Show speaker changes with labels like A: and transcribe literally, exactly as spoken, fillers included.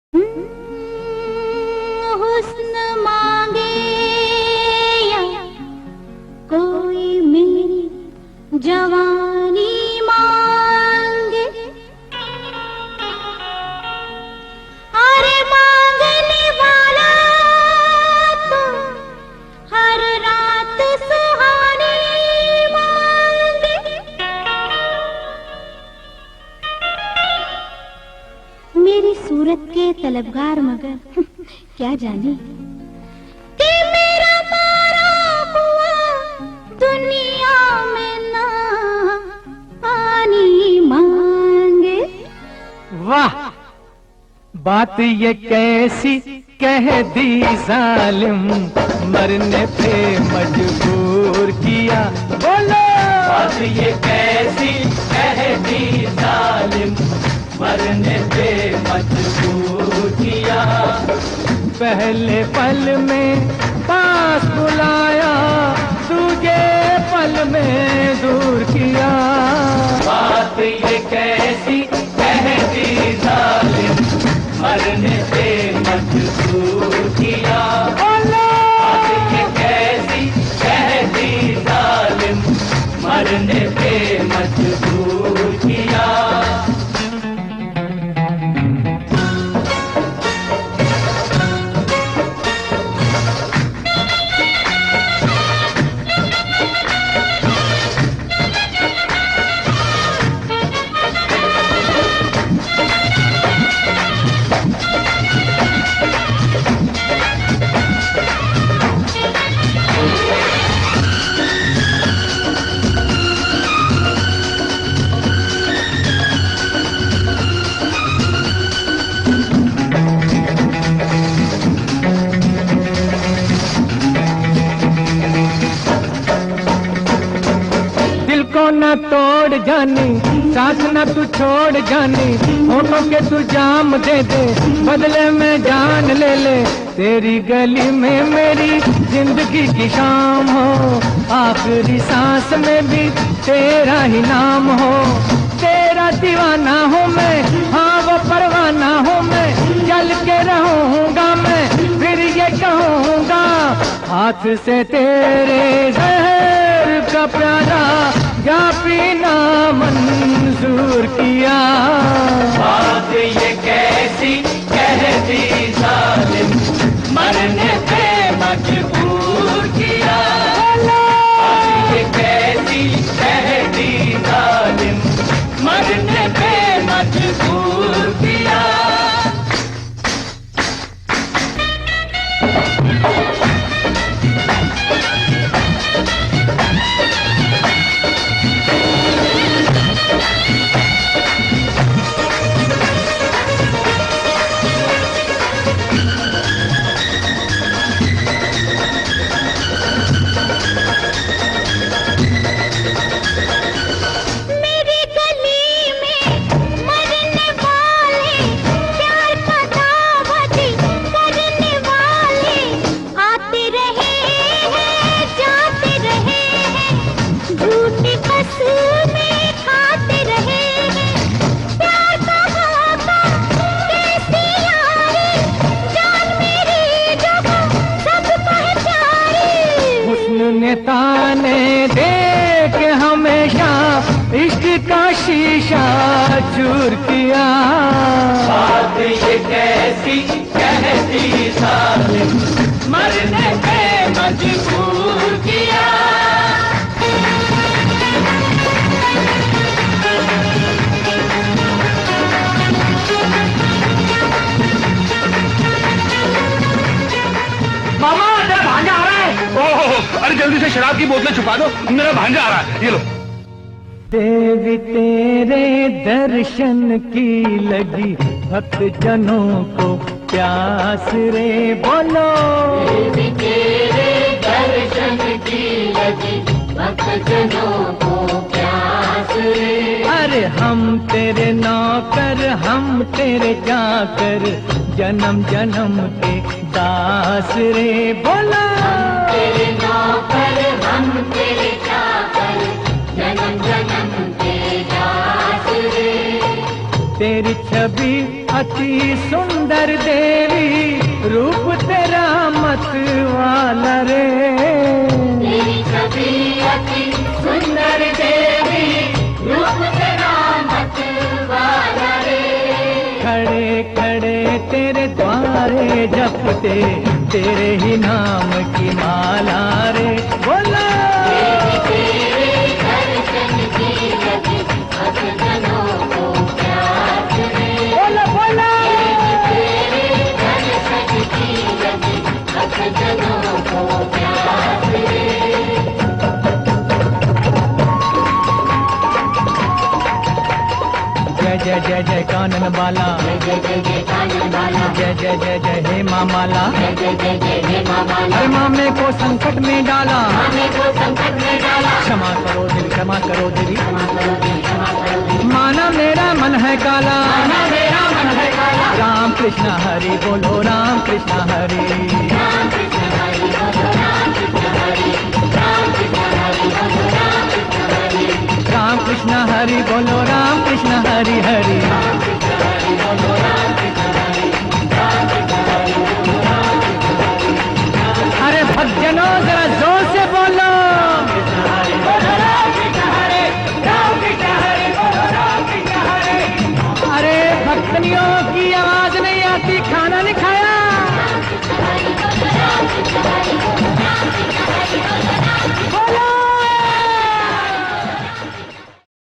A: हुस्न मांगे या कोई मेरी जवानी मांगे, अरे मांगने वाला तो हर रात सुहानी मांगे। मेरी सूरत के तलबगार मगर क्या जाने कि मेरा मारा हुआ दुनिया में ना पानी मांगे।
B: वाह, बात ये कैसी कह दी जालिम, मरने पे मजबूर किया। बोलो,
C: बात ये कैसी कह दी जालिम, मरने पे मजबूर किया।
B: पहले पल में पास बुलाया, दूजे पल में दूर किया।
C: बात ये कैसी कह दी जालिम, मरने पे मजबूर किया। बात ये कैसी कह दी जालिम, मरने पे मजबूर किया।
B: न तोड़ जानी, साथ न तू छोड़ जानी, होठों के तू जाम दे दे, बदले में जान ले ले। तेरी गली में मेरी जिंदगी की शाम हो, आखिरी सांस में भी तेरा ही नाम हो। तेरा दीवाना हूँ मैं, हाँ वो परवाना हूँ मैं, चल के रहूँगा मैं, फिर ये कहूँगा हाथ से तेरे जहर का प्याला या पीना मंजूर किया।
C: बात ये कैसी कह दी जालिम, मरने पे मजबूर किया। बात ये कैसी कह दी जालिम, मरने पे मजबूर किया।
B: ताने दे के हमेशा इश्क का शीशा चूर किया।
C: बात ये कैसी कह दी जालिम, मरने पे मजबूर किया।
D: मामा, तेरा भांजा आ रहा है। ओह, अरे जल्दी से शराब की बोतलें छुपा दो, मेरा भांजा आ रहा है। ये लो।
B: देवी तेरे दर्शन की लगी भक्त जनों को प्यास रे। बोलो,
C: देवी तेरे दर्शन की लगी भक्त जनों को प्यास रे।
B: अरे हम तेरे नौकर, हम तेरे चाकर, जन्म जन्म के दास रे। बोलो,
C: तेरे नौकर, हम तेरे चाकर, जन्म जन्म के दास रे।
B: तेरी छवि अति सुंदर देवी रूप तेरा मत वाला रे।
C: तेरी छवि अति सुंदर देवी रूप तेरा मत वाला रे।
B: खड़े खड़े तेरे द्वारे जपते तेरे ही नाम की माला रे। बोला
C: तेरे दर्शन की लगी भक्तजनों को प्यास रे।
B: बोला बोला
C: तेरे दर्शन की लगी भक्तजनों को प्यास रे।
B: जय जय जय जय कानन बाला,
C: जय जय जय कानन बाला,
B: जय जय जय जय हे माँ माला।
C: जय जय जय जय हे माँ माला।
B: हर मामे को संकट में डाला,
C: मामे को संकट में डाला।
B: क्षमा करो देवी, क्षमा करो देवी।
C: क्षमा करो देवी, क्षमा करो देवी।
B: माना मेरा मन है काला,
C: माना मेरा मन है काला।
B: राम कृष्ण हरि बोलो, राम कृष्ण हरि।
C: राम कृष्ण हरि बोलो, राम कृष्ण हरि। राम कृष्ण हरि बोलो, राम कृष्ण हरि।
B: राम कृष्ण हरि बोलो, राम कृष्ण हरि हरि।
C: राम कृष्ण हरि बोलो, राम कृष्ण हरि। राम कृष्ण हरि बोलो, राम कृष्ण हरि।
B: अरे भक्तजनों जरा जोर से बोलो।